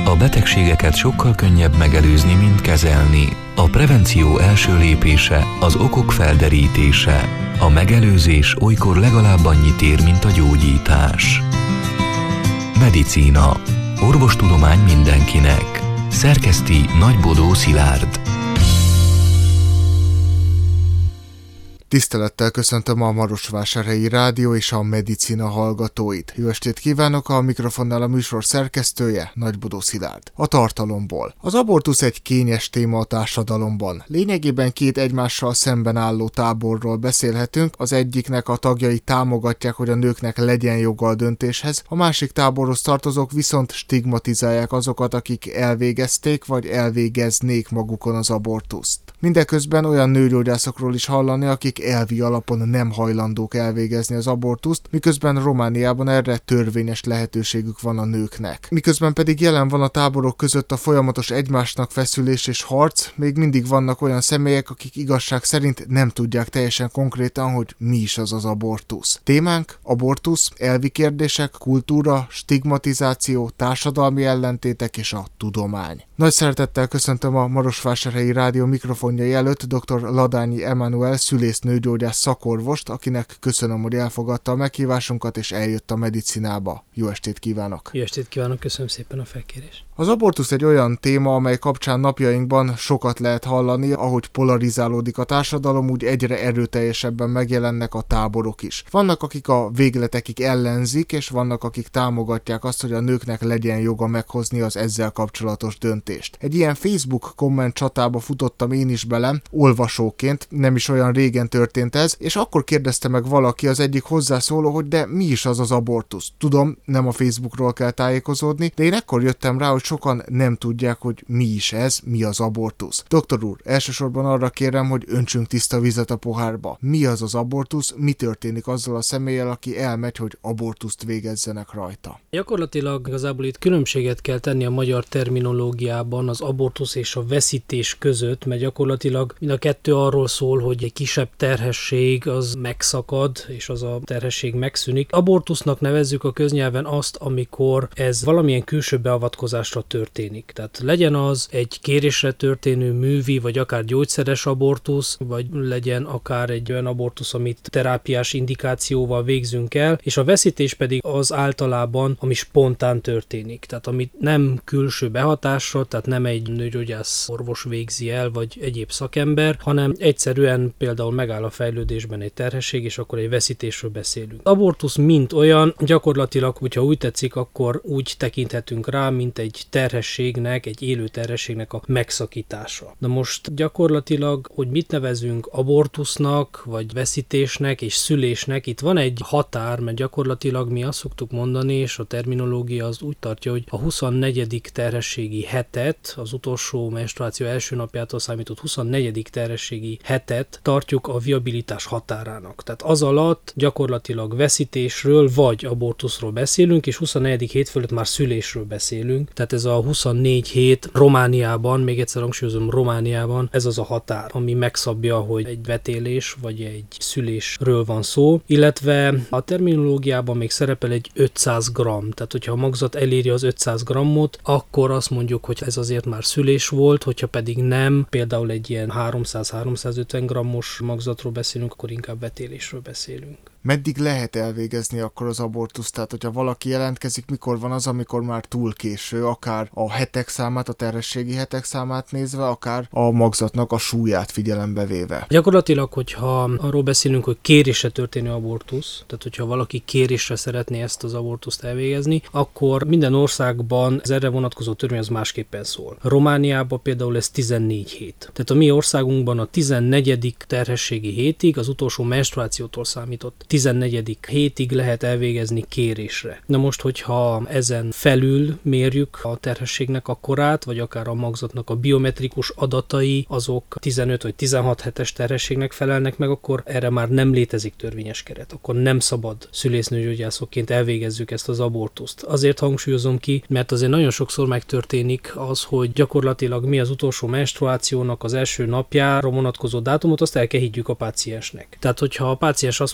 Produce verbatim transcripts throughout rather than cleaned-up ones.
A betegségeket sokkal könnyebb megelőzni, mint kezelni. A prevenció első lépése az okok felderítése. A megelőzés olykor legalább annyit ér, mint a gyógyítás. Medicína. Orvostudomány mindenkinek. Szerkeszti Nagybodó Szilárd. Tisztelettel köszöntöm a Marosvásárhelyi Rádió és a Medicina hallgatóit. Jó estét kívánok, a mikrofonnál a műsor szerkesztője, Nagybodó Szilárd. A tartalomból. Az abortusz egy kényes téma a társadalomban. Lényegében két egymással szemben álló táborról beszélhetünk, az egyiknek a tagjai támogatják, hogy a nőknek legyen joga a döntéshez, a másik táborhoz tartozók viszont stigmatizálják azokat, akik elvégezték vagy elvégeznék magukon az abortuszt. Mindeközben olyan nőgyógyászokról is hallani, akik elvi alapon nem hajlandók elvégezni az abortuszt, miközben Romániában erre törvényes lehetőségük van a nőknek. Miközben pedig jelen van a táborok között a folyamatos egymásnak feszülés és harc, még mindig vannak olyan személyek, akik igazság szerint nem tudják teljesen konkrétan, hogy mi is az az abortusz. Témánk: abortusz, elvi kérdések, kultúra, stigmatizáció, társadalmi ellentétek és a tudomány. Nagy szeretettel köszöntöm a Marosvásárhelyi Rádió mikrofonjai előtt dr. Ladányi Emánuel szülésznőgyógyász szakorvost, akinek köszönöm, hogy elfogadta a meghívásunkat és eljött a medicinába. Jó estét kívánok! Jó estét kívánok, köszönöm szépen a felkérést! Az abortusz egy olyan téma, amely kapcsán napjainkban sokat lehet hallani, ahogy polarizálódik a társadalom, úgy egyre erőteljesebben megjelennek a táborok is. Vannak, akik a végletekig ellenzik, és vannak, akik támogatják azt, hogy a nőknek legyen joga meghozni az ezzel kapcsolatos döntést. Egy ilyen Facebook komment csatába futottam én is bele, olvasóként, nem is olyan régen történt ez, és akkor kérdezte meg valaki, az egyik hozzászóló, hogy de mi is az az abortusz? Tudom, nem a Facebookról kell tájékozódni, de én ekkor jöttem rá, hogy sokan nem tudják, hogy mi is ez, mi az abortusz. Doktor úr, elsősorban arra kérem, hogy öntsünk tiszta vizet a pohárba. Mi az az abortusz, mi történik azzal a személlyel, aki elmegy, hogy abortuszt végezzenek rajta? Gyakorlatilag igazából itt különbséget kell tenni a magyar terminológiában az abortusz és a veszítés között, mert gyakorlatilag mind a kettő arról szól, hogy egy kisebb terhesség az megszakad, és az a terhesség megszűnik. Abortusznak nevezzük a köznyelven azt, amikor ez valamilyen külső beavatkozásra történik. Tehát legyen az egy kérésre történő művi, vagy akár gyógyszeres abortusz, vagy legyen akár egy olyan abortusz, amit terápiás indikációval végzünk el, és a veszítés pedig az általában, ami spontán történik. Tehát amit nem külső behatásra, tehát nem egy nőgyógyász orvos végzi el, vagy egyéb szakember, hanem egyszerűen például megáll a fejlődésben egy terhesség, és akkor egy veszítésről beszélünk. Abortusz mint olyan, gyakorlatilag, hogyha úgy tetszik, akkor úgy tekinthetünk rá, mint egy terhességnek, egy élő terhességnek a megszakítása. Na most gyakorlatilag, hogy mit nevezünk abortusznak, vagy veszítésnek és szülésnek, itt van egy határ, mert gyakorlatilag mi azt szoktuk mondani, és a terminológia az úgy tartja, hogy a huszonnegyedik terhességi hetet, az utolsó menstruáció első napjától számított huszonnegyedik terhességi hetet tartjuk a viabilitás határának. Tehát az alatt gyakorlatilag veszítésről vagy abortuszról beszélünk, és huszonnegyedik hét fölött már szülésről beszélünk. Tehát ez a huszonnégy hét Romániában, még egyszer hangsúlyozom, Romániában, ez az a határ, ami megszabja, hogy egy vetélés vagy egy szülésről van szó, illetve a terminológiában még szerepel egy ötszáz gramm, tehát hogyha a magzat eléri az ötszáz grammot, akkor azt mondjuk, hogy ez azért már szülés volt, hogyha pedig nem, például egy ilyen háromszáz-háromszázötven grammos magzatról beszélünk, akkor inkább vetélésről beszélünk. Meddig lehet elvégezni akkor az abortuszt? Tehát, hogyha valaki jelentkezik, mikor van az, amikor már túl késő, akár a hetek számát, a terhességi hetek számát nézve, akár a magzatnak a súlyát figyelembe véve? Gyakorlatilag, hogyha arról beszélünk, hogy kérésre történő abortusz, tehát hogyha valaki kérésre szeretné ezt az abortuszt elvégezni, akkor minden országban az erre vonatkozó törvény az másképpen szól. Romániában például ez tizennégy hét. Tehát a mi országunkban a tizennegyedik terhességi hétig, az utolsó menstruációtól számított tizennegyedik hétig lehet elvégezni kérésre. Na most, hogyha ezen felül mérjük a terhességnek a korát, vagy akár a magzatnak a biometrikus adatai, azok tizenöt vagy tizenhat hetes terhességnek felelnek meg, akkor erre már nem létezik törvényes keret. Akkor nem szabad szülésznőgyógyászokként elvégezzük ezt az abortuszt. Azért hangsúlyozom ki, mert azért nagyon sokszor megtörténik az, hogy gyakorlatilag mi az utolsó menstruációnak az első napjára vonatkozó dátumot, azt el kell higgyük a páciensnek. Tehát, hogyha a páciens azt mondja, hogy az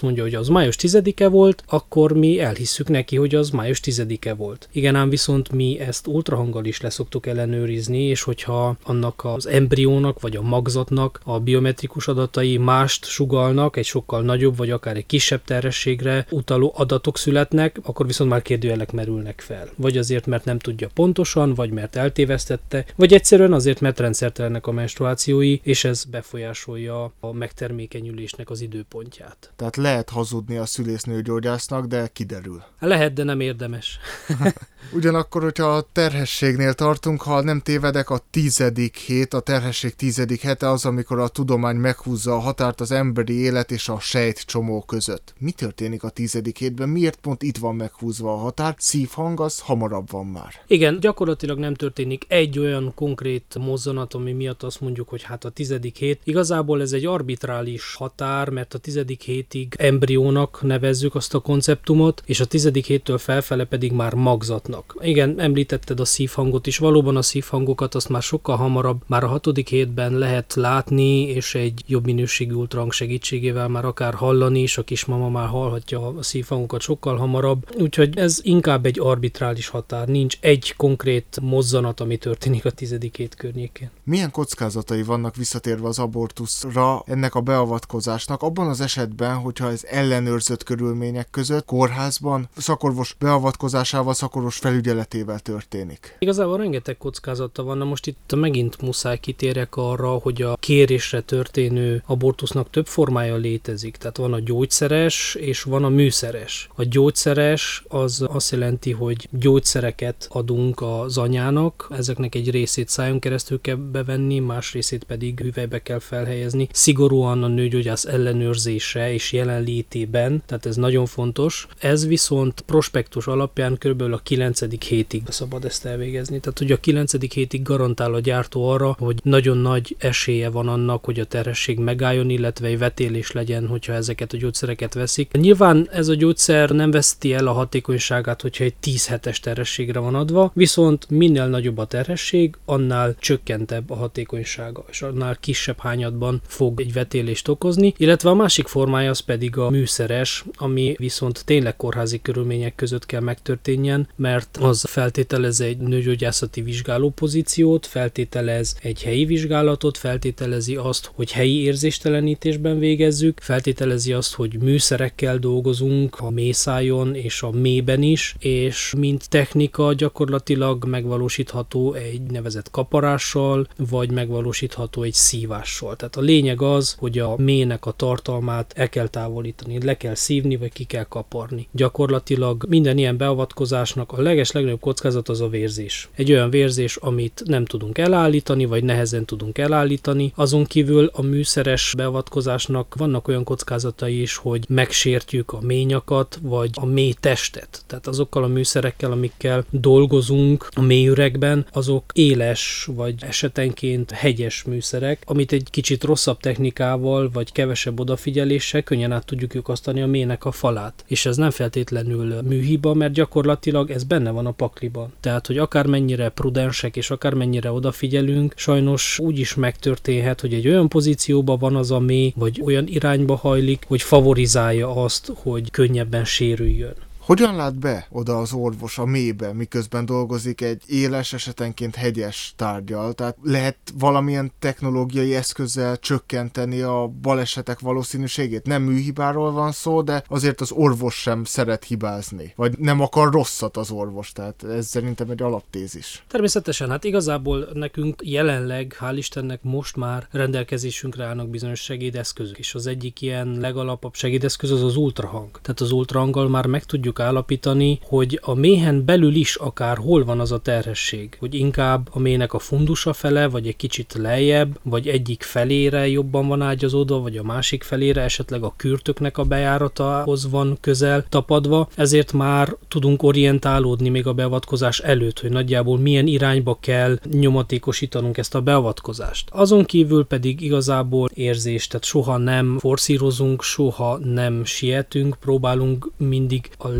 az május tizedike volt, akkor mi elhisszük neki, hogy az május tizedike volt. Igen, ám viszont mi ezt ultrahanggal is leszoktuk ellenőrizni, és hogyha annak az embriónak vagy a magzatnak a biometrikus adatai mást sugallnak, egy sokkal nagyobb vagy akár egy kisebb terhességre utaló adatok születnek, akkor viszont már kérdőjelek merülnek fel. Vagy azért, mert nem tudja pontosan, vagy mert eltévesztette, vagy egyszerűen azért, mert rendszertelenek a menstruációi, és ez befolyásolja a megtermékenyülésnek az időpontját. Tehát lehet hazudni a szülésznőgyógyásznak, de kiderül. Lehet, de nem érdemes. Ugyanakkor, hogyha a terhességnél tartunk, ha nem tévedek, a tizedik hét, a terhesség tizedik hete az, amikor a tudomány meghúzza a határt az emberi élet és a sejtcsomó között. Mi történik a tizedik hétben? Miért pont itt van meghúzva a határ? Szívhang az hamarabb van már. Igen, gyakorlatilag nem történik egy olyan konkrét mozzanat, ami miatt azt mondjuk, hogy hát a tizedik hét. Igazából ez egy arbitrális határ, mert a tizedik hétig embriónak nevezzük azt a konceptumot, és a tizedik héttől felfele pedig már magzatnak. Igen, említetted a szívhangot is, valóban a szívhangokat azt már sokkal hamarabb, már a hatodik hétben lehet látni, és egy jobb minőségű ultrahang segítségével már akár hallani, és a kismama már hallhatja a szívhangokat sokkal hamarabb, úgyhogy ez inkább egy arbitrális határ, nincs egy konkrét mozzanat, ami történik a tizedik hét környékén. Milyen kockázatai vannak, visszatérve az abortuszra, ennek a beavatkozásnak, abban az esetben, hogyha ez ellenőrzött körülmények között, kórházban, szakorvos beavatkozásával, szakorvos felügyeletével történik? Igazából rengeteg kockázata van, na most itt megint muszáj kitérek arra, hogy a kérésre történő abortusznak több formája létezik. Tehát van a gyógyszeres, és van a műszeres. A gyógyszeres az azt jelenti, hogy gyógyszereket adunk az anyának, ezeknek egy részét szájon keresztül kell bevenni, más részét pedig hüvelybe kell felhelyezni. Szigorúan a nőgyógyász ellenőrzése és jelenlétében, tehát ez nagyon fontos. Ez viszont prospektus alapján körülbelül a kilencedik hétig szabad ezt elvégezni. Tehát ugye a kilencedik hétig garantál a gyártó arra, hogy nagyon nagy esélye van annak, hogy a terhesség megálljon, illetve egy vetélés legyen, hogyha ezeket a gyógyszereket veszik. Nyilván ez a gyógyszer nem veszti el a hatékonyságát, hogyha egy tíz hetes terhességre van adva, viszont minél nagyobb a terhesség, annál csökkentebb a hatékonysága, és annál kisebb hányadban fog egy vetélést okozni, illetve a másik formája az pedig a műszeres, ami viszont tényleg kórházi körülmények között kell megtörténjen, mert az feltételez egy nőgyógyászati vizsgálópozíciót, feltételez egy helyi vizsgálatot, feltételezi azt, hogy helyi érzéstelenítésben végezzük, feltételezi azt, hogy műszerekkel dolgozunk a mészájon és a mélyben is, és mint technika gyakorlatilag megvalósítható egy nevezett kaparással, vagy megvalósítható egy szívással. Tehát a lényeg az, hogy a mélynek a tartalmát el kell távolítani, le kell szívni, vagy ki kell kaparni. Gyakorlatilag minden ilyen beavatkozásnak a leges legnagyobb kockázat az a vérzés. Egy olyan vérzés, amit nem tudunk elállítani, vagy nehezen tudunk elállítani. Azon kívül a műszeres beavatkozásnak vannak olyan kockázatai is, hogy megsértjük a mélynyakat, vagy a mély testet. Tehát azokkal a műszerekkel, amikkel dolgozunk a mélyüregben, azok éles, vagy esetenként hegyes műszerek, amit egy kicsit rosszabb technikával, vagy kevesebb odafigyeléssel könnyen át tudjuk lyukasztani a mélynek a falát. És ez nem feltétlenül műhiba, mert gyakorlatilag ez benne van a pakliban. Tehát, hogy akármennyire prudensek és akármennyire odafigyelünk, sajnos úgy is megtörténhet, hogy egy olyan pozícióban van az a mély, vagy olyan irányba hajlik, hogy favorizálja azt, hogy könnyebben sérüljön. Hogyan lát be oda az orvos a mélybe, miközben dolgozik egy éles, esetenként hegyes tárggyal? Tehát lehet valamilyen technológiai eszközzel csökkenteni a balesetek valószínűségét? Nem műhibáról van szó, de azért az orvos sem szeret hibázni. Vagy nem akar rosszat az orvos, tehát ez szerintem egy alaptézis. Természetesen, hát igazából nekünk jelenleg, hál' Istennek most már rendelkezésünkre állnak bizonyos segédeszközök, és az egyik ilyen legalapabb segédeszköz az az ultrahang. Tehát az ultrahanggal már meg tudjuk állapítani, hogy a méhen belül is akár hol van az a terhesség, hogy inkább a méhnek a fundusa fele, vagy egy kicsit lejjebb, vagy egyik felére jobban van ágyazódva, vagy a másik felére, esetleg a kürtöknek a bejáratához van közel tapadva, ezért már tudunk orientálódni még a beavatkozás előtt, hogy nagyjából milyen irányba kell nyomatékosítanunk ezt a beavatkozást. Azon kívül pedig igazából érzés, tehát soha nem forszírozunk, soha nem sietünk, próbálunk mindig a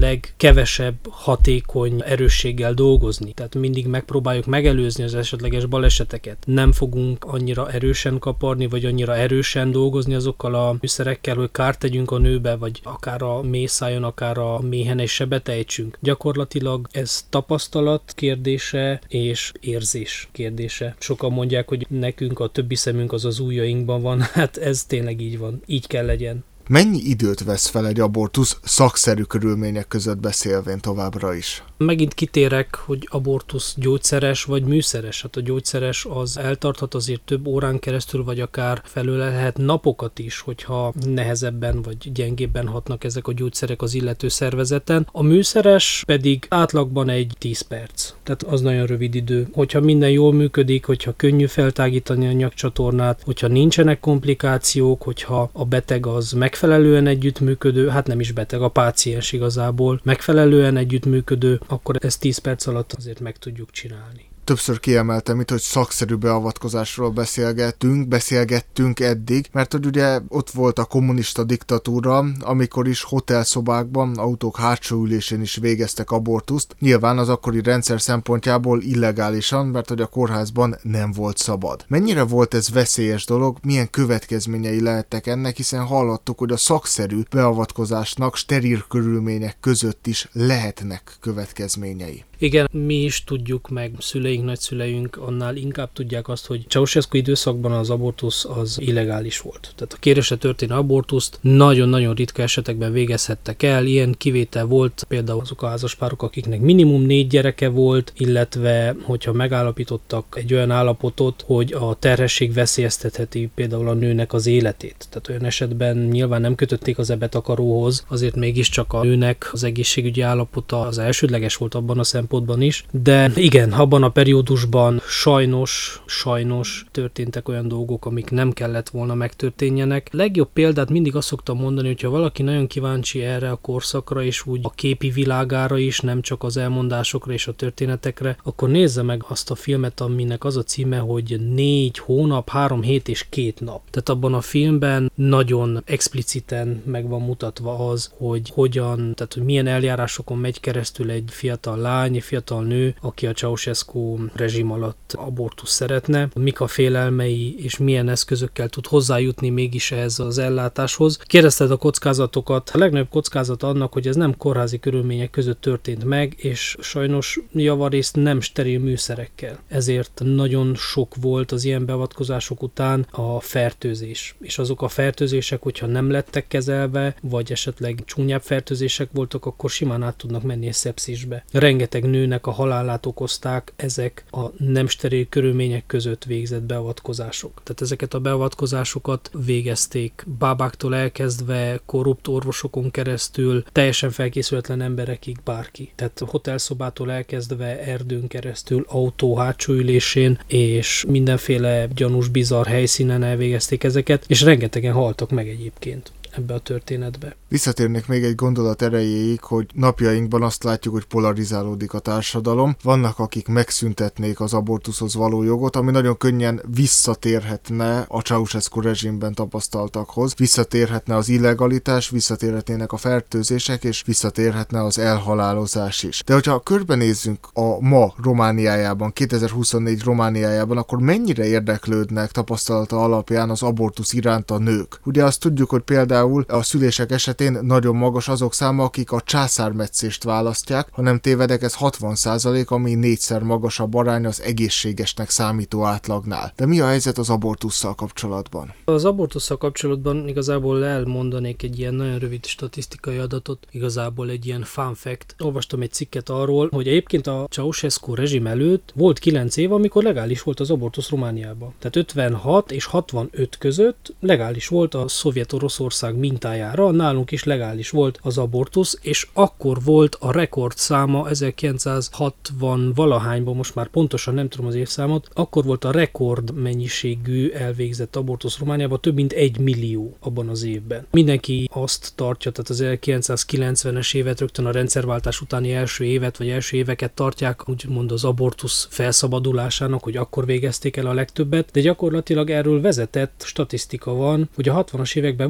legkevesebb hatékony erősséggel dolgozni. Tehát mindig megpróbáljuk megelőzni az esetleges baleseteket. Nem fogunk annyira erősen kaparni, vagy annyira erősen dolgozni azokkal a műszerekkel, hogy kárt tegyünk a nőbe, vagy akár a méhszájon, akár a méhen egy sebet ejtsünk. Gyakorlatilag ez tapasztalat kérdése és érzés kérdése. Sokan mondják, hogy nekünk a többi szemünk az az ujjainkban van, hát ez tényleg így van. Így kell legyen. Mennyi időt vesz fel egy abortusz szakszerű körülmények között beszélvén továbbra is? Megint kitérek, hogy abortusz gyógyszeres vagy műszeres. Hát a gyógyszeres az eltarthat azért több órán keresztül, vagy akár felölelhet napokat is, hogyha nehezebben vagy gyengébben hatnak ezek a gyógyszerek az illető szervezeten. A műszeres pedig átlagban egy tíz perc. Tehát az nagyon rövid idő. Hogyha minden jól működik, hogyha könnyű feltágítani a nyakcsatornát, hogyha nincsenek komplikációk, hogyha a beteg az megfelelően együttműködő, hát nem is beteg, a páciens igazából megfelelően együttműködő, akkor ezt tíz perc alatt azért meg tudjuk csinálni. Többször kiemeltem itt, hogy szakszerű beavatkozásról beszélgettünk, beszélgettünk eddig, mert hogy ugye ott volt a kommunista diktatúra, amikor is hotelszobákban, autók hátsó ülésén is végeztek abortuszt, nyilván az akkori rendszer szempontjából illegálisan, mert hogy a kórházban nem volt szabad. Mennyire volt ez veszélyes dolog, milyen következményei lehettek ennek, hiszen hallottuk, hogy a szakszerű beavatkozásnak steril körülmények között is lehetnek következményei. Igen, mi is tudjuk, meg szüleink, nagyszüleink annál inkább tudják azt, hogy Ceausescu időszakban az abortusz az illegális volt. Tehát a kérésre történő abortuszt nagyon-nagyon ritka esetekben végezhettek el. Ilyen kivétel volt például azok a házaspárok, akiknek minimum négy gyereke volt, illetve hogyha megállapítottak egy olyan állapotot, hogy a terhesség veszélyeztetheti például a nőnek az életét. Tehát olyan esetben nyilván nem kötötték az ebetakaróhoz, azért mégiscsak a nőnek az egészségügyi állapota az elsődleges volt abban a szempontban is. De igen, abban a periódusban sajnos, sajnos történtek olyan dolgok, amik nem kellett volna megtörténjenek. Legjobb példát mindig azt szoktam mondani, hogyha valaki nagyon kíváncsi erre a korszakra, és úgy a képi világára is, nem csak az elmondásokra és a történetekre, akkor nézze meg azt a filmet, aminek az a címe, hogy négy hónap, három hét és két nap. Tehát abban a filmben nagyon expliciten meg van mutatva az, hogy hogyan, tehát hogy milyen eljárásokon megy keresztül egy fiatal lány, egy fiatal nő, aki a Ceausescu rezsim alatt abortusz szeretne, mik a félelmei és milyen eszközökkel tud hozzájutni mégis ehhez az ellátáshoz. Kérdezted a kockázatokat. A legnagyobb kockázat annak, hogy ez nem kórházi körülmények között történt meg, és sajnos javarészt nem steril műszerekkel. Ezért nagyon sok volt az ilyen beavatkozások után a fertőzés. És azok a fertőzések, hogyha nem lettek kezelve, vagy esetleg csúnyább fertőzések voltak, akkor simán át tudnak menni egy szepszisbe. Rengeteg nőnek a halálát okozták ezek a nem steril körülmények között végzett beavatkozások. Tehát ezeket a beavatkozásokat végezték bábáktól elkezdve, korrupt orvosokon keresztül, teljesen felkészületlen emberekig bárki. Tehát hotelszobától elkezdve erdőn keresztül, autó hátsó ülésén, és mindenféle gyanús, bizarr helyszínen elvégezték ezeket, és rengetegen haltak meg egyébként ebbe a történetbe. Visszatérnék még egy gondolat erejéig, hogy napjainkban azt látjuk, hogy polarizálódik a társadalom. Vannak, akik megszüntetnék az abortuszhoz való jogot, ami nagyon könnyen visszatérhetne a Ceausescu rezsimben tapasztaltakhoz. Visszatérhetne az illegalitás, visszatérhetnének a fertőzések, és visszatérhetne az elhalálozás is. De hogyha körbenézzünk a ma Romániájában, kétezer-huszonnégy Romániájában, akkor mennyire érdeklődnek tapasztalata alapján az abortusz iránt a nők? Ugye azt tudjuk, hogy például a szülések esetén nagyon magas azok száma, akik a császármetszést választják, ha nem tévedek, ez hatvan százalék, ami négyszer magasabb arány az egészségesnek számító átlagnál. De mi a helyzet az abortusszal kapcsolatban? Az abortusszal kapcsolatban igazából elmondanék egy ilyen nagyon rövid statisztikai adatot, igazából egy ilyen fun fact. Olvastam egy cikket arról, hogy egyébként a Ceausescu rezsim előtt volt kilenc év, amikor legális volt az abortusz Romániában. Tehát ötvenhat és hatvanöt között legális volt a Szovjet-Oroszország mintájára, nálunk is legális volt az abortusz, és akkor volt a rekordszáma ezerkilencszázhatvan valahányban, most már pontosan nem tudom az évszámot, akkor volt a rekord mennyiségű elvégzett abortusz Romániában, több mint egy millió abban az évben. Mindenki azt tartja, tehát az ezerkilencszázkilencvenes évet, rögtön a rendszerváltás utáni első évet, vagy első éveket tartják, úgymond az abortusz felszabadulásának, hogy akkor végezték el a legtöbbet, de gyakorlatilag erről vezetett statisztika van, hogy a hatvanas években volt egy év,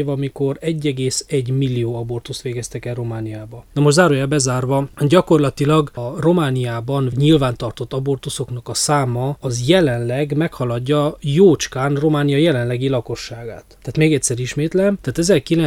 év, amikor egy egész egy millió abortuszt végeztek el Romániába. Na most zárójel bezárva, gyakorlatilag a Romániában nyilvántartott abortuszoknak a száma az jelenleg meghaladja jócskán Románia jelenlegi lakosságát. Tehát még egyszer ismétlem, tehát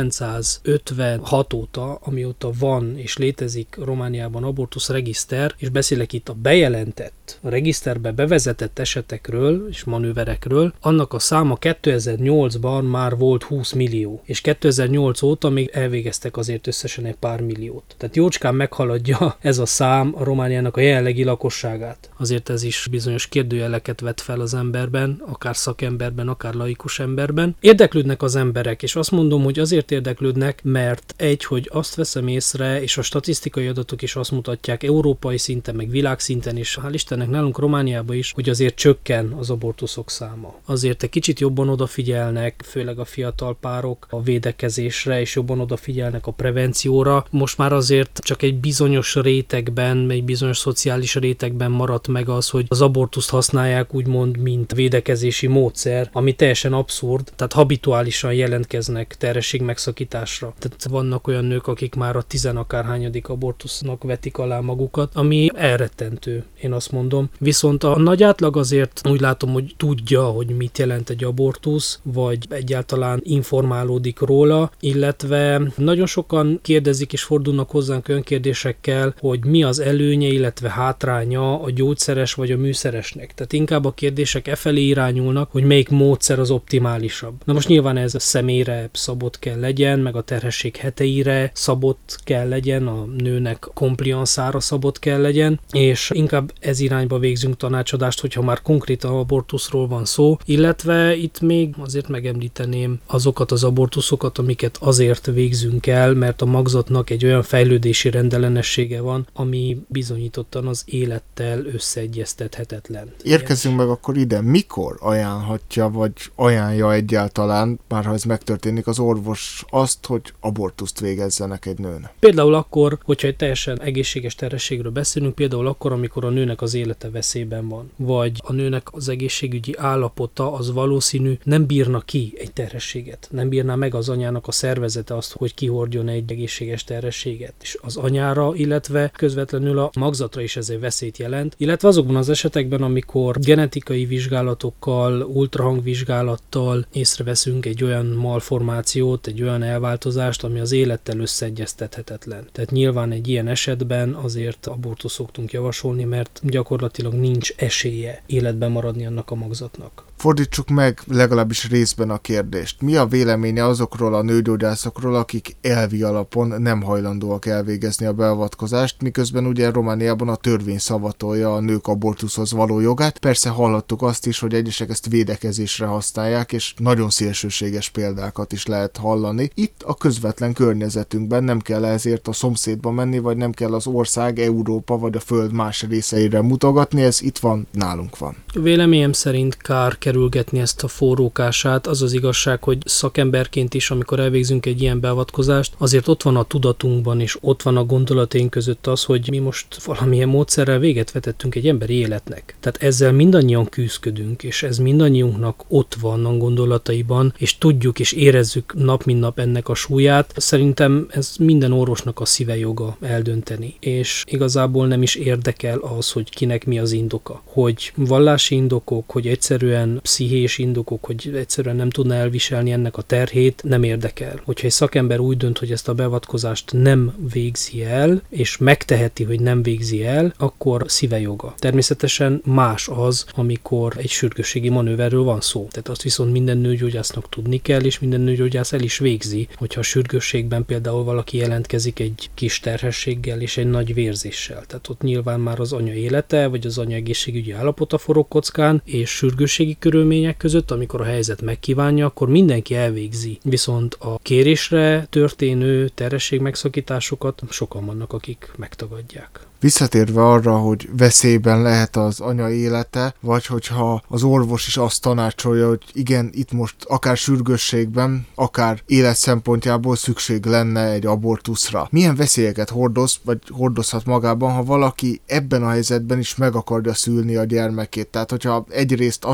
ezerkilencszázötvenhat óta, amióta van és létezik Romániában abortuszregiszter, és beszélek itt a bejelentett, a regiszterbe bevezetett esetekről és manőverekről, annak a száma kétezer-nyolcban már volt húsz millió, és kétezer-nyolc óta még elvégeztek azért összesen egy pár milliót. Tehát jócskán meghaladja ez a szám a Romániának a jelenlegi lakosságát. Azért ez is bizonyos kérdőjeleket vet fel az emberben, akár szakemberben, akár laikus emberben. Érdeklődnek az emberek, és azt mondom, hogy azért érdeklődnek, mert egy, hogy azt veszem észre, és a statisztikai adatok is azt mutatják európai szinten, meg világszinten, és hál' Istennek nálunk Romániában is, hogy azért csökken az abortuszok száma. Azért egy kicsit jobban odafigyelnek, főleg a fiatal párok a védekezésre, és jobban odafigyelnek a prevencióra. Most már azért csak egy bizonyos rétegben, egy bizonyos szociális rétegben maradt meg az, hogy az abortuszt használják úgymond, mint védekezési módszer, ami teljesen abszurd, tehát habituálisan jelentkeznek terhesség megszakításra. Tehát vannak olyan nők, akik már a tizenakárhányadik abortusznak vetik alá magukat, ami elrettentő, én azt mondom. Viszont a nagy átlag azért úgy látom, hogy tudja, hogy mit jelent egy abortusz, vagy egyáltalán informálódik róla, illetve nagyon sokan kérdezik és fordulnak hozzánk önkérdésekkel, hogy mi az előnye, illetve hátránya a gyógyszeres vagy a műszeresnek. Tehát inkább a kérdések e felé irányulnak, hogy melyik módszer az optimálisabb. Na most nyilván ez a személyre szabott kell legyen, meg a terhesség heteire szabott kell legyen, a nőnek komplianszára szabott kell legyen, és inkább ez irányba végzünk tanácsadást, hogyha már konkrétan abortuszról van szó, illetve itt még azért megemlíteném azokat az abortuszokat, amiket azért végzünk el, mert a magzatnak egy olyan fejlődési rendellenessége van, ami bizonyítottan az élettel összeegyeztethetetlen. Érkezzünk meg akkor ide, mikor ajánlhatja, vagy ajánlja egyáltalán, már ha ez megtörténik, az orvos azt, hogy abortuszt végezzenek egy nőn? Például akkor, hogyha egy teljesen egészséges terhességről beszélünk, például akkor, amikor a nőnek az élete veszélyben van, vagy a nőnek az egészségügyi állapota az valószínű nem bírna ki egy terhességet, nem bírná meg az anyának a szervezete azt, hogy kihordjon egy egészséges terhességet. És az anyára, illetve közvetlenül a magzatra is ez egy veszélyt jelent, illetve azokban az esetekben, amikor genetikai vizsgálatokkal, ultrahangvizsgálattal észreveszünk egy olyan malformációt, egy olyan elváltozást, ami az élettel összeegyeztethetetlen. Tehát nyilván egy ilyen esetben azért abortuszt szoktunk javasolni, mert gyakorlatilag nincs esélye életben maradni annak a magzatnak. Fordítsuk meg legalábbis részben a kérdést. Mi a véleménye azokról a nőgyógyászokról, akik elvi alapon nem hajlandóak elvégezni a beavatkozást, miközben ugye Romániában a törvény szavatolja a nők abortuszhoz való jogát. Persze hallottuk azt is, hogy egyesek ezt védekezésre használják, és nagyon szélsőséges példákat is lehet hallani. Itt a közvetlen környezetünkben nem kell ezért a szomszédba menni, vagy nem kell az ország, Európa vagy a föld más részeire mutogatni, ez itt van, nálunk van. Véleményem szerint kár kerülgetni ezt a forrókását. Az az igazság, hogy szakemberként is, amikor elvégzünk egy ilyen beavatkozást, azért ott van a tudatunkban, és ott van a gondolataink között az, hogy mi most valamilyen módszerrel véget vetettünk egy emberi életnek. Tehát ezzel mindannyian küzdködünk, és ez mindannyiunknak ott van a gondolataiban, és tudjuk és érezzük nap mint nap ennek a súlyát. Szerintem ez minden orvosnak a szíve joga eldönteni, és igazából nem is érdekel az, hogy kinek mi az indoka. Hogy vallási indokok, hogy egyszerűen pszichés indokok, hogy egyszerűen nem tudna elviselni ennek a terhét, nem érdekel. Hogyha egy szakember úgy dönt, hogy ezt a beavatkozást nem végzi el, és megteheti, hogy nem végzi el, akkor szíve joga. Természetesen más az, amikor egy sürgősségi manőverről van szó. Tehát azt viszont minden nőgyógyásznak tudni kell, és minden nőgyógyász el is végzi, hogyha a sürgősségben például valaki jelentkezik egy kis terhességgel és egy nagy vérzéssel. Tehát ott nyilván már az anya élete, vagy az anya egészségügyi állapota forog kockán, és sürgősségi körülmények között, amikor a helyzet megkívánja, akkor mindenki elvégzi. Viszont a kérésre történő terhesség megszakításokat sokan vannak, akik megtagadják. Visszatérve arra, hogy veszélyben lehet az anya élete, vagy hogyha az orvos is azt tanácsolja, hogy igen, itt most akár sürgősségben, akár élet szempontjából szükség lenne egy abortuszra. Milyen veszélyeket hordoz, vagy hordozhat magában, ha valaki ebben a helyzetben is meg akarja szülni a gyermekét? Tehát, hogyha egyrészt az sem biztos,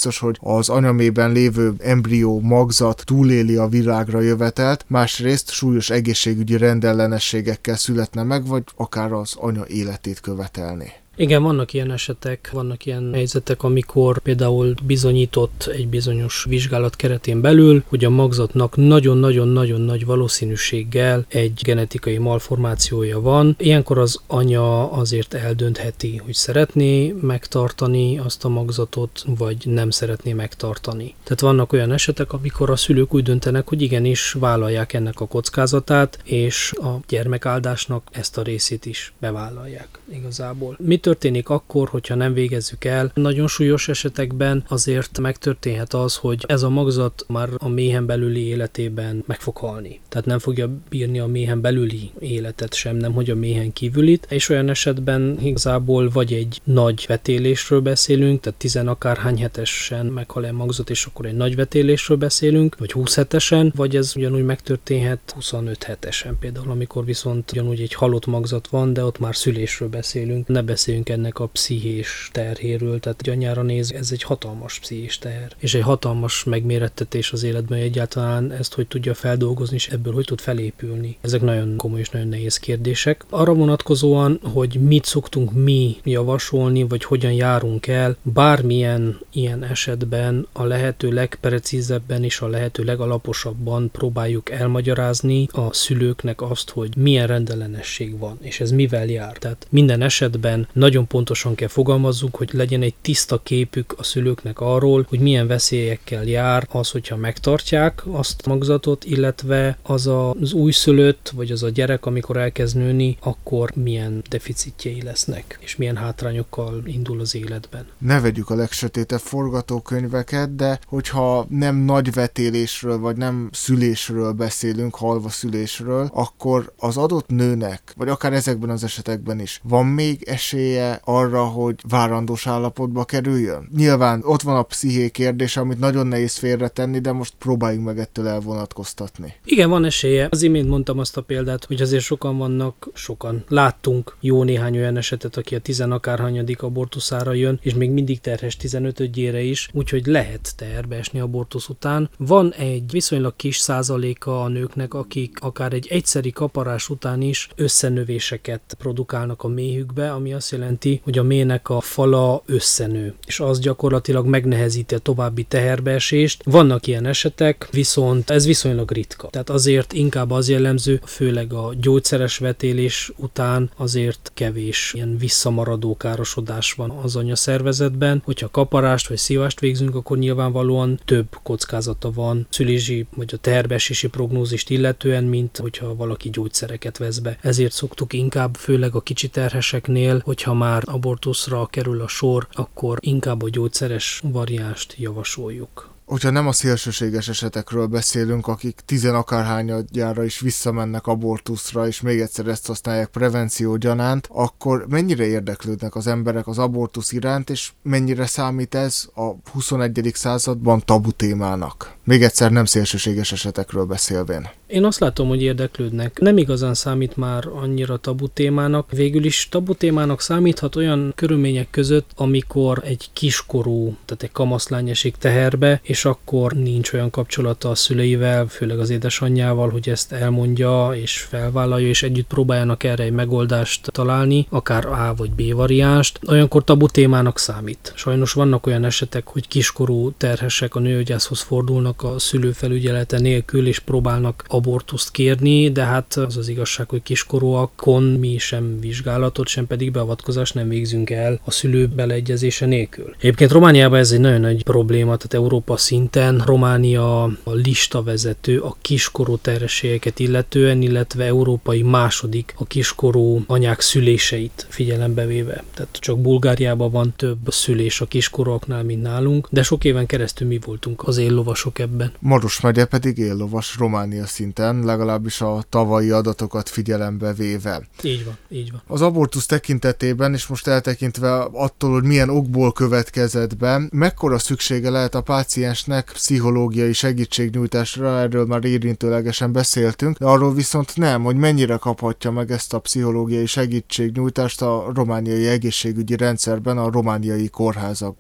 biztos, hogy az anyamében lévő embrió magzat túléli a világra jövetelt, másrészt súlyos egészségügyi rendellenességekkel születne meg, vagy akár az anya életét követelni. Igen, vannak ilyen esetek, vannak ilyen helyzetek, amikor például bizonyított egy bizonyos vizsgálat keretén belül, hogy a magzatnak nagyon-nagyon-nagyon nagy valószínűséggel egy genetikai malformációja van. Ilyenkor az anya azért eldöntheti, hogy szeretné megtartani azt a magzatot, vagy nem szeretné megtartani. Tehát vannak olyan esetek, amikor a szülők úgy döntenek, hogy igenis vállalják ennek a kockázatát, és a gyermekáldásnak ezt a részét is bevállalják igazából. Mi történik akkor, hogyha nem végezzük el? Nagyon súlyos esetekben azért megtörténhet az, hogy ez a magzat már a méhen belüli életében meg fog halni. Tehát nem fogja bírni a méhen belüli életet sem, nem hogy a méhen kívülit, és olyan esetben igazából vagy egy nagy vetélésről beszélünk, tehát tizenakárhány hetesen meghal egy magzat, és akkor egy nagy vetélésről beszélünk, vagy húsz hetesen, vagy ez ugyanúgy megtörténhet huszonöt hetesen például, amikor viszont ugyanúgy egy halott magzat van, de ott már szülésről beszélünk, ne beszélünk ennek a pszichés terhéről, tehát egy anyára néz, ez egy hatalmas pszichés teher, és egy hatalmas megmérettetés az életben, hogy egyáltalán ezt hogy tudja feldolgozni, és ebből hogy tud felépülni. Ezek nagyon komoly és nagyon nehéz kérdések. Arra vonatkozóan, hogy mit szoktunk mi javasolni, vagy hogyan járunk el, bármilyen ilyen esetben a lehető legprecízebben és a lehető legalaposabban próbáljuk elmagyarázni a szülőknek azt, hogy milyen rendellenesség van, és ez mivel jár. Tehát minden esetben nagyon pontosan kell fogalmazzunk, hogy legyen egy tiszta képük a szülőknek arról, hogy milyen veszélyekkel jár az, hogyha megtartják azt a magzatot, illetve az az újszülött, vagy az a gyerek, amikor elkezd nőni, akkor milyen deficitjei lesznek, és milyen hátrányokkal indul az életben. Ne vegyük a legsötétebb forgatókönyveket, de hogyha nem nagy vetélésről, vagy nem szülésről beszélünk, halva szülésről, akkor az adott nőnek, vagy akár ezekben az esetekben is van még esélye arra, hogy várandós állapotba kerüljön? Nyilván ott van a psziché kérdés, amit nagyon nehéz félretenni, de most próbáljunk meg ettől elvonatkoztatni. Igen, van esélye. Az imént mondtam azt a példát, hogy azért sokan vannak, sokan láttunk jó néhány olyan esetet, aki a tizenakárhanyadik abortuszára jön, és még mindig terhes tizenötödjére is, úgyhogy lehet teherbe esni abortusz után. Van egy viszonylag kis százaléka a nőknek, akik akár egy egyszeri kaparás után is összenövéseket produkálnak a méhükbe, ami azt jelenti, hogy a méhnek a fala összenő, és az gyakorlatilag megnehezíti a további teherbeesést. Vannak ilyen esetek, viszont ez viszonylag ritka. Tehát azért inkább az jellemző, főleg a gyógyszeres vetélés után azért kevés ilyen visszamaradó károsodás van az anyaszervezetben. Hogyha kaparást vagy szívást végzünk, akkor nyilvánvalóan több kockázata van szülési vagy a teherbeesési prognózist illetően, mint hogyha valaki gyógyszereket vesz be. Ezért szoktuk inkább, főleg a kicsi terheseknél, hogyha már abortuszra kerül a sor, akkor inkább a gyógyszeres variánst javasoljuk. Hogyha nem a szélsőséges esetekről beszélünk, akik tizenakárhányadjára is visszamennek abortuszra, és még egyszer ezt használják prevenció gyanánt, akkor mennyire érdeklődnek az emberek az abortusz iránt, és mennyire számít ez a huszonegyedik században tabu témának? Még egyszer nem szélsőséges esetekről beszélvén. Én azt látom, hogy érdeklődnek. Nem igazán számít már annyira tabu témának. Végül is tabu témának számíthat olyan körülmények között, amikor egy kiskorú, tehát egy kamaszlány esik teherbe, és akkor nincs olyan kapcsolata a szüleivel, főleg az édesanyjával, hogy ezt elmondja és felvállalja, és együtt próbáljanak erre egy megoldást találni, akár A vagy B variánst. Olyankor tabu témának számít. Sajnos vannak olyan esetek, hogy kiskorú terhesek a nőgyászhoz fordulnak a szülőfelügyelete nélkül, és próbálnak abortuszt kérni, de hát az az igazság, hogy kiskorúakon mi sem vizsgálatot, sem pedig beavatkozást nem végzünk el a szülő beleegyezése nélkül. Egyébként Romániában ez egy nagyon nagy probléma, tehát Európa szinten Románia a listavezető a kiskorú terhességeket illetően, illetve európai második a kiskorú anyák szüléseit figyelembe véve. Tehát csak Bulgáriában van több szülés a kiskorúaknál, mint nálunk, de sok éven keresztül mi voltunk az éllovasok ebben. Maros megye pedig éllovas Románia szinten, legalábbis a tavalyi adatokat figyelembe véve. Így van, így van. Az abortusz tekintetében, és most eltekintve attól, hogy milyen okból következett be, mekkora szüksége lehet a páciensnek pszichológiai segítségnyújtásra, erről már érintőlegesen beszéltünk, de arról viszont nem, hogy mennyire kaphatja meg ezt a pszichológiai segítségnyújtást a romániai egészségügyi rendszerben, a romániai kórházakban.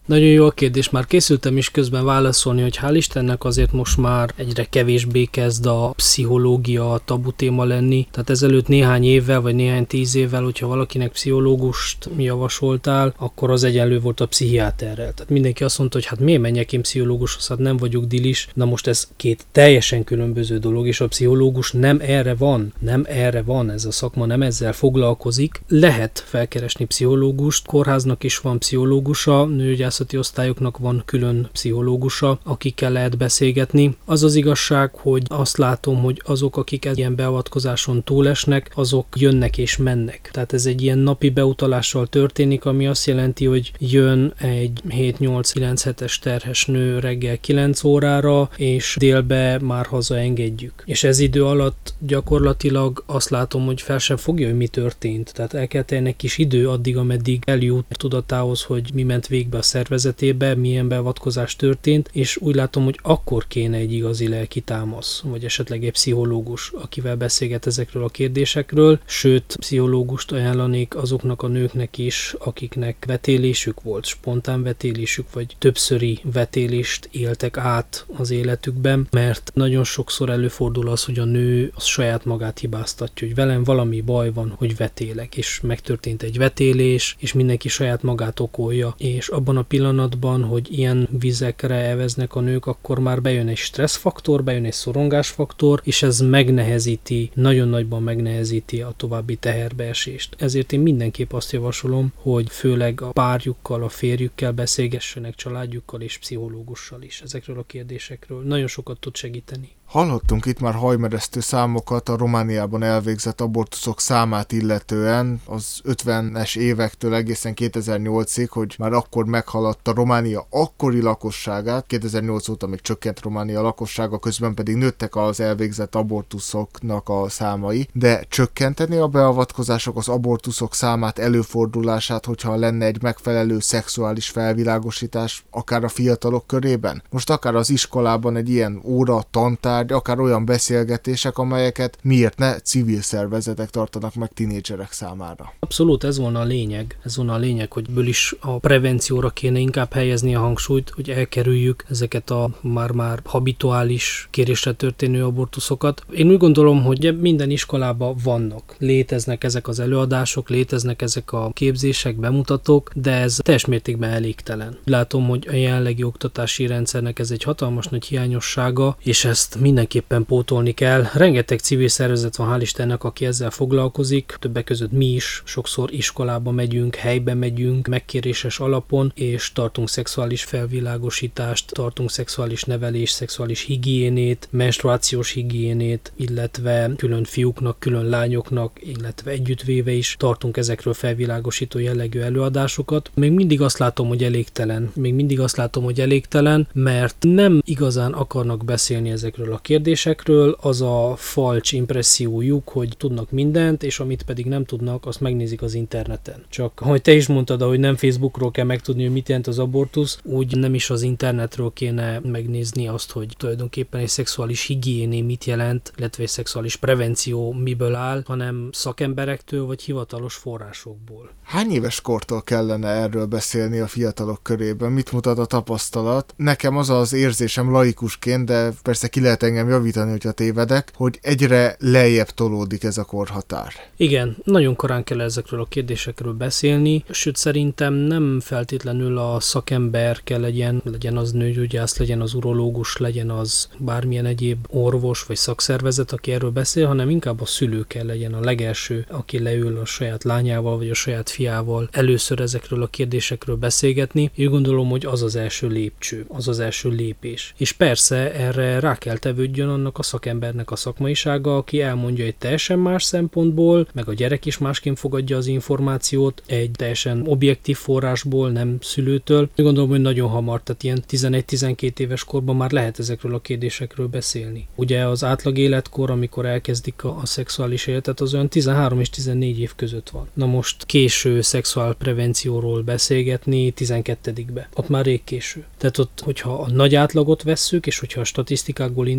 Nagyon jó a kérdés, már készültem is közben válaszolni, hogy hál' Istennek azért most már egyre kevésbé kezd a pszichológia tabu téma lenni. Tehát ezelőtt néhány évvel, vagy néhány tíz évvel, hogyha valakinek pszichológust javasoltál, akkor az egyenlő volt a pszichiáterrel. Tehát mindenki azt mondta, hogy hát miért menjek én pszichológushoz, hát nem vagyok dilis. Na most ez két teljesen különböző dolog, és a pszichológus nem erre van, nem erre van, ez a szakma nem ezzel foglalkozik. Lehet felkeresni pszichológust, kórháznak is van pszichológusa, nőgyászati osztályoknak van külön pszichológusa, akikkel lehet beszélgetni. Az az igazság, hogy azt látom, hogy azok, akik egy ilyen beavatkozáson túlesnek, azok jönnek és mennek. Tehát ez egy ilyen napi beutalással történik, ami azt jelenti, hogy jön egy hét-nyolc-kilenc hetes terhes nő reggel kilenc órára, és délbe már hazaengedjük. És ez idő alatt gyakorlatilag azt látom, hogy fel sem fogja, hogy mi történt. Tehát el kell tenni egy kis idő addig, ameddig eljut tudatához, hogy mi ment végbe a szervezetébe, milyen beavatkozás történt, és úgy látom, hogy akkor kéne egy igazi lelki támasz, vagy esetleg egy pszichológus, akivel beszélget ezekről a kérdésekről, sőt, pszichológust ajánlanék azoknak a nőknek is, akiknek vetélésük volt, spontán vetélésük, vagy többszöri vetélést éltek át az életükben, mert nagyon sokszor előfordul az, hogy a nő az saját magát hibáztatja, hogy velem valami baj van, hogy vetélek, és megtörtént egy vetélés, és mindenki saját magát okolja, és abban a pillanatban, hogy ilyen vizekre eveznek a nők, akkor már bejön egy stresszfaktor, bejön egy szorongásfaktor, és ez megnehezíti, nagyon nagyban megnehezíti a további teherbeesést. Ezért én mindenképp azt javasolom, hogy főleg a párjukkal, a férjükkel beszélgessenek, családjukkal és pszichológussal is ezekről a kérdésekről. Nagyon sokat tud segíteni. Hallottunk itt már hajmeresztő számokat a Romániában elvégzett abortuszok számát illetően az ötvenes évektől egészen kétezer-nyolcig, hogy már akkor meghaladta Románia akkori lakosságát, kétezer-nyolc óta még csökkent Románia lakossága, közben pedig nőttek az elvégzett abortuszoknak a számai, de csökkenteni a beavatkozások az abortuszok számát, előfordulását, hogyha lenne egy megfelelő szexuális felvilágosítás, akár a fiatalok körében? Most akár az iskolában egy ilyen óra, tantár, akár olyan beszélgetések, amelyeket miért ne civil szervezetek tartanak meg tinédzserek számára. Abszolút, ez volna a lényeg. Ez volna a lényeg, hogy ebből is a prevencióra kéne inkább helyezni a hangsúlyt, hogy elkerüljük ezeket a már-már habituális kérésre történő abortuszokat. Én úgy gondolom, hogy minden iskolában vannak, léteznek ezek az előadások, léteznek ezek a képzések, bemutatók, de ez teljes mértékben elégtelen. Látom, hogy a jelenlegi oktatási rendszernek ez egy hatalmas nagy hiányossága, és ezt mindenképpen pótolni kell. Rengeteg civil szervezet van, hál' Istennek, aki ezzel foglalkozik, többek között mi is sokszor iskolába megyünk, helybe megyünk, megkéréses alapon, és tartunk szexuális felvilágosítást, tartunk szexuális nevelés, szexuális higiénét, menstruációs higiénét, illetve külön fiúknak, külön lányoknak, illetve együttvéve is tartunk ezekről felvilágosító jellegű előadásokat. Még mindig azt látom, hogy elégtelen. Még mindig azt látom, hogy elégtelen, mert nem igazán akarnak beszélni ezekről a kérdésekről, az a falcs impressziójuk, hogy tudnak mindent, és amit pedig nem tudnak, azt megnézik az interneten. Csak, ahogy te is mondtad, hogy nem Facebookról kell megtudni, hogy mit jelent az abortusz, úgy nem is az internetről kéne megnézni azt, hogy tulajdonképpen egy szexuális higiéné mit jelent, illetve egy szexuális prevenció miből áll, hanem szakemberektől vagy hivatalos forrásokból. Hány éves kortól kellene erről beszélni a fiatalok körében? Mit mutat a tapasztalat? Nekem az az érzésem laikusként, de persze ki lehet engem javítani, hogyha tévedek, hogy egyre lejjebb tolódik ez a korhatár. Igen, nagyon korán kell ezekről a kérdésekről beszélni, sőt szerintem nem feltétlenül a szakember kell legyen, legyen az nőgyógyász, legyen az urológus, legyen az bármilyen egyéb orvos vagy szakszervezet, aki erről beszél, hanem inkább a szülő kell legyen a legelső, aki leül a saját lányával vagy a saját fiával először ezekről a kérdésekről beszélgetni. Én gondolom, hogy az az első lépcső, az az első lépés. És persze erre rá kell tevődjön annak a szakembernek a szakmaisága, aki elmondja egy teljesen más szempontból, meg a gyerek is másként fogadja az információt, egy teljesen objektív forrásból, nem szülőtől. Én gondolom, hogy nagyon hamar, tehát ilyen tizenegy-tizenkét éves korban már lehet ezekről a kérdésekről beszélni. Ugye az átlag életkor, amikor elkezdik a, a szexuális életet, az olyan tizenhárom és tizennégy év között van. Na most késő szexuálprevencióról beszélgetni tizenkettedikbe. Ott már rég késő. Tehát ott, hogyha a nagy átlagot vesszük, és hogyha a statisztikákból indul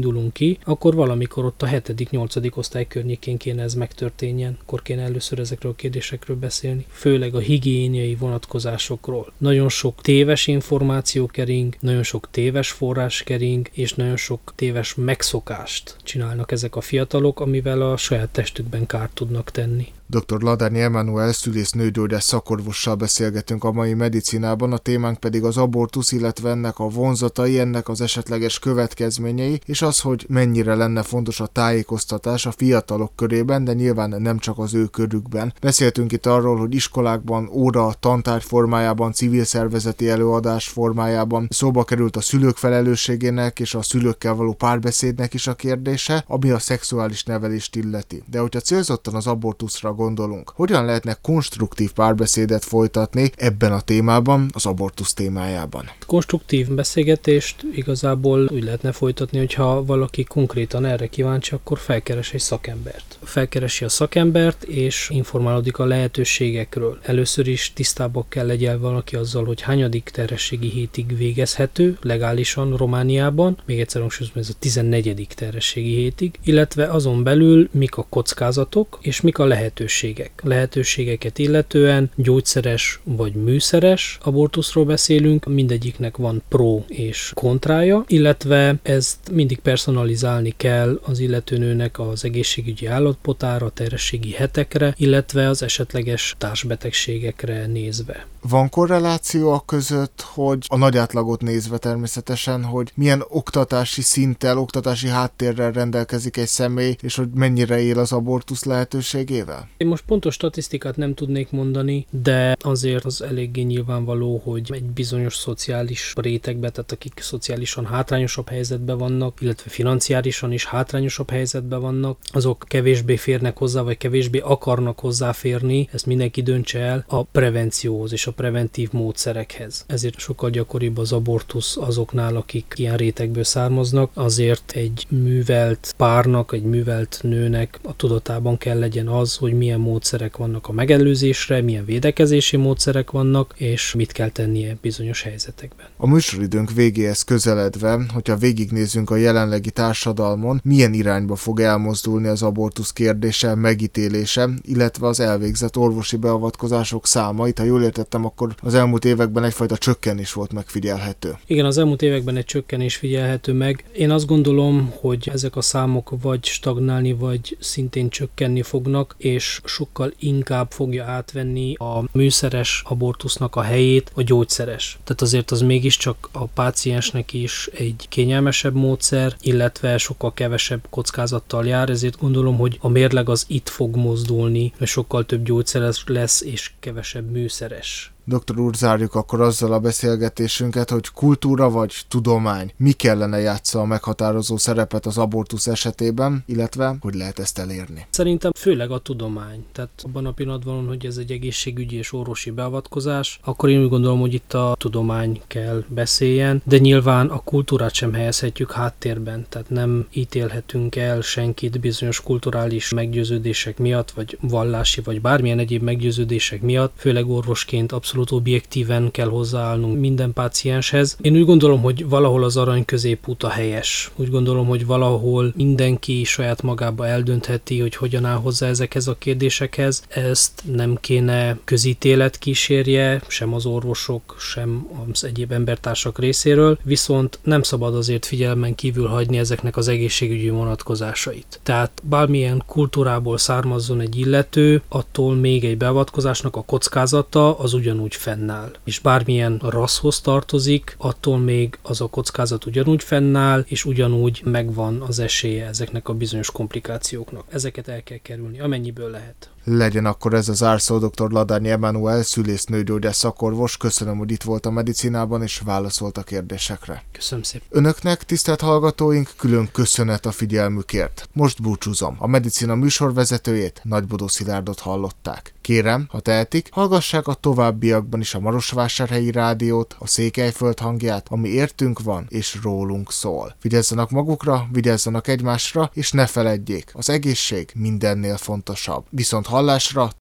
indulunk ki, akkor valamikor ott a hetedik-nyolcadik osztály környékén kéne ez megtörténjen, akkor kéne először ezekről a kérdésekről beszélni, főleg a higiéniai vonatkozásokról. Nagyon sok téves információ kering, nagyon sok téves forrás kering, és nagyon sok téves megszokást csinálnak ezek a fiatalok, amivel a saját testükben kárt tudnak tenni. doktor Ladányi Emánuel szülész nőgyógyász szakorvossal beszélgetünk a mai medicinában, a témánk pedig az abortusz, illetve ennek a vonzatai, ennek az esetleges következményei, és az, hogy mennyire lenne fontos a tájékoztatás a fiatalok körében, de nyilván nem csak az ő körükben. Beszéltünk itt arról, hogy iskolákban, óra, tantárgy formájában, civil szervezeti előadás formájában szóba került a szülők felelősségének és a szülőkkel való párbeszédnek is a kérdése, ami a szexuális nevelést illeti. De hogyha célzottan az abortuszra gondolunk, hogyan lehetne konstruktív párbeszédet folytatni ebben a témában, az abortusz témájában? Konstruktív beszélgetést igazából úgy lehetne folytatni, hogyha valaki konkrétan erre kíváncsi, akkor felkeres egy szakembert. Felkeresi a szakembert, és informálódik a lehetőségekről. Először is tisztában kell legyen valaki azzal, hogy hányadik terhességi hétig végezhető legálisan Romániában, még egyszer hangsúlyozom, ez a tizennegyedik terhességi hétig, illetve azon belül mik a kockázatok, és mik a lehetőségek. Lehetőségeket illetően gyógyszeres vagy műszeres abortuszról beszélünk, mindegyiknek van pro és kontrája, illetve ezt mindig personalizálni kell az illető nőnek az egészségügyi állapotára, terhességi hetekre, illetve az esetleges társbetegségekre nézve. Van korreláció a között, hogy a nagy átlagot nézve természetesen, hogy milyen oktatási szinttel, oktatási háttérrel rendelkezik egy személy, és hogy mennyire él az abortusz lehetőségével? Én most pontos statisztikát nem tudnék mondani, de azért az eléggé nyilvánvaló, hogy egy bizonyos szociális rétegben, tehát akik szociálisan hátrányosabb helyzetben vannak, illetve financiárisan is hátrányosabb helyzetben vannak, azok kevésbé férnek hozzá, vagy kevésbé akarnak hozzáférni, ezt mindenki döntse el, a prevencióhoz és a preventív módszerekhez. Ezért sokkal gyakoribb az abortusz azoknál, akik ilyen rétegből származnak, azért egy művelt párnak, egy művelt nőnek a tudatában kell legyen az, hogy milyen módszerek vannak a megelőzésre, milyen védekezési módszerek vannak, és mit kell tennie bizonyos helyzetekben. A műsoridőnk végéhez közeledve, hogyha végignézzünk a jelenlegi társadalmon, milyen irányba fog elmozdulni az abortusz kérdése, megítélése, illetve az elvégzett orvosi beavatkozások száma. Itt, ha jól értettem, akkor az elmúlt években egyfajta csökkenés volt megfigyelhető. Igen, az elmúlt években egy csökkenés figyelhető meg. Én azt gondolom, hogy ezek a számok vagy stagnálni, vagy szintén csökkenni fognak, és sokkal inkább fogja átvenni a műszeres abortusznak a helyét a gyógyszeres. Tehát azért az mégiscsak a páciensnek is egy kényelmesebb módszer, illetve sokkal kevesebb kockázattal jár, ezért gondolom, hogy a mérleg az itt fog mozdulni, mert sokkal több gyógyszeres lesz, és kevesebb műszeres. Doktor úr, zárjuk akkor azzal a beszélgetésünket, hogy kultúra vagy tudomány, mi kellene játsza a meghatározó szerepet az abortusz esetében, illetve hogy lehet ezt elérni? Szerintem főleg a tudomány. Tehát abban a pillanatban, hogy ez egy egészségügyi és orvosi beavatkozás, akkor én úgy gondolom, hogy itt a tudomány kell beszéljen, de nyilván a kultúrát sem helyezhetjük háttérben, tehát nem ítélhetünk el senkit bizonyos kulturális meggyőződések miatt, vagy vallási, vagy bármilyen egyéb meggyőződések miatt, főleg orvosként abszolút objektíven kell hozzáállnunk minden pácienshez. Én úgy gondolom, hogy valahol az arany középút a helyes. Úgy gondolom, hogy valahol mindenki saját magába eldöntheti, hogy hogyan áll hozzá ezekhez a kérdésekhez. Ezt nem kéne közítélet kísérje, sem az orvosok, sem az egyéb embertársak részéről, viszont nem szabad azért figyelmen kívül hagyni ezeknek az egészségügyi vonatkozásait. Tehát bármilyen kultúrából származzon egy illető, attól még egy beavatkozásnak a kockázata az ugyanúgy fennáll. És bármilyen rasszhoz tartozik, attól még az a kockázat ugyanúgy fennáll, és ugyanúgy megvan az esélye ezeknek a bizonyos komplikációknak. Ezeket el kell kerülni, amennyiből lehet. Legyen akkor ez az zárszó, doktor Ladányi Emánuel, szülésznőgyógyász szakorvos. Köszönöm, hogy itt volt a medicinában, és válaszolt a kérdésekre. Köszönöm szépen. Önöknek, tisztelt hallgatóink, külön köszönet a figyelmükért. Most búcsúzom. A Medicina műsorvezetőjét, Nagybodó Szilárdot hallották. Kérem, ha tehetik, hallgassák a továbbiakban is a Marosvásárhelyi Rádiót, a Székelyföld hangját, ami értünk van és rólunk szól. Vigyázzanak magukra, vigyázzanak egymásra, és ne feledjék, az egészség mindennél fontosabb. Viszont hallásra,